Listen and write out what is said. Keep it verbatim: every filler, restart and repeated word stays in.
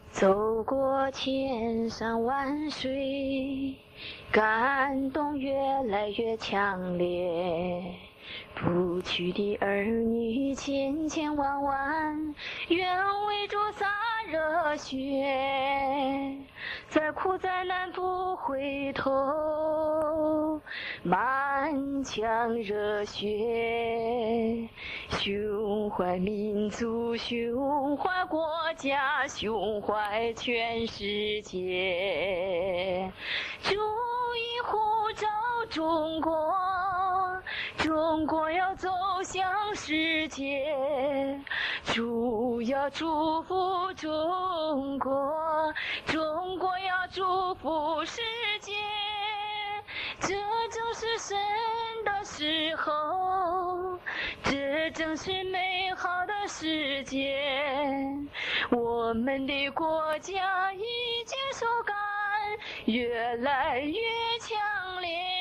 走过千山万水，感动越来越强烈。不娶的儿女千千万万，愿为主洒热血。再苦再难不回头，满腔热血，胸怀民族，胸怀国家，胸怀全世界。主已呼召中国，中国要走向世界。主要祝福中国，中国要祝福世界。这正是神的时候，这正是美好的世界。我们的国家已经手感越来越强烈。